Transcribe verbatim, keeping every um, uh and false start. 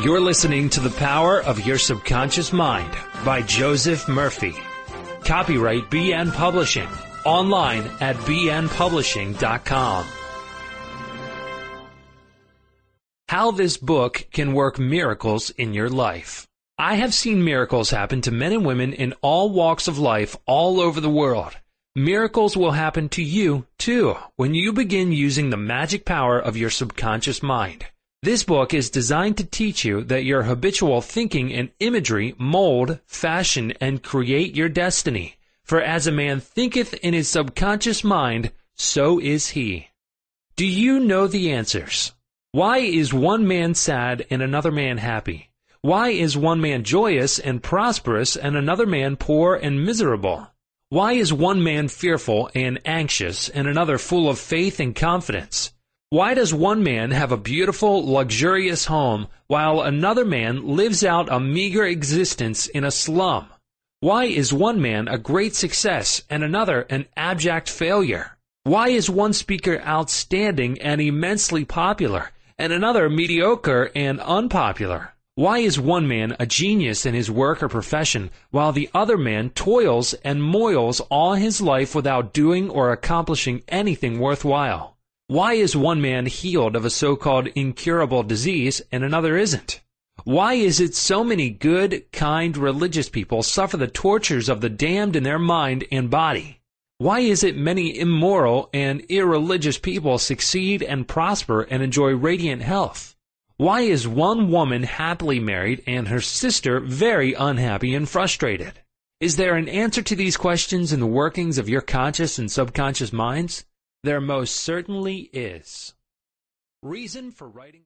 You're listening to The Power of Your Subconscious Mind by Joseph Murphy. Copyright B N Publishing. Online at b n publishing dot com. How this book can work miracles in your life. I have seen miracles happen to men and women in all walks of life all over the world. Miracles will happen to you, too, when you begin using the magic power of your subconscious mind. This book is designed to teach you that your habitual thinking and imagery mold, fashion, and create your destiny. For as a man thinketh in his subconscious mind, so is he. Do you know the answers? Why is one man sad and another man happy? Why is one man joyous and prosperous and another man poor and miserable? Why is one man fearful and anxious and another full of faith and confidence? Why does one man have a beautiful, luxurious home while another man lives out a meager existence in a slum? Why is one man a great success and another an abject failure? Why is one speaker outstanding and immensely popular and another mediocre and unpopular? Why is one man a genius in his work or profession while the other man toils and moils all his life without doing or accomplishing anything worthwhile? Why is one man healed of a so-called incurable disease and another isn't? Why is it so many good, kind, religious people suffer the tortures of the damned in their mind and body? Why is it many immoral and irreligious people succeed and prosper and enjoy radiant health? Why is one woman happily married and her sister very unhappy and frustrated? Is there an answer to these questions in the workings of your conscious and subconscious minds? There most certainly is. Reason for writing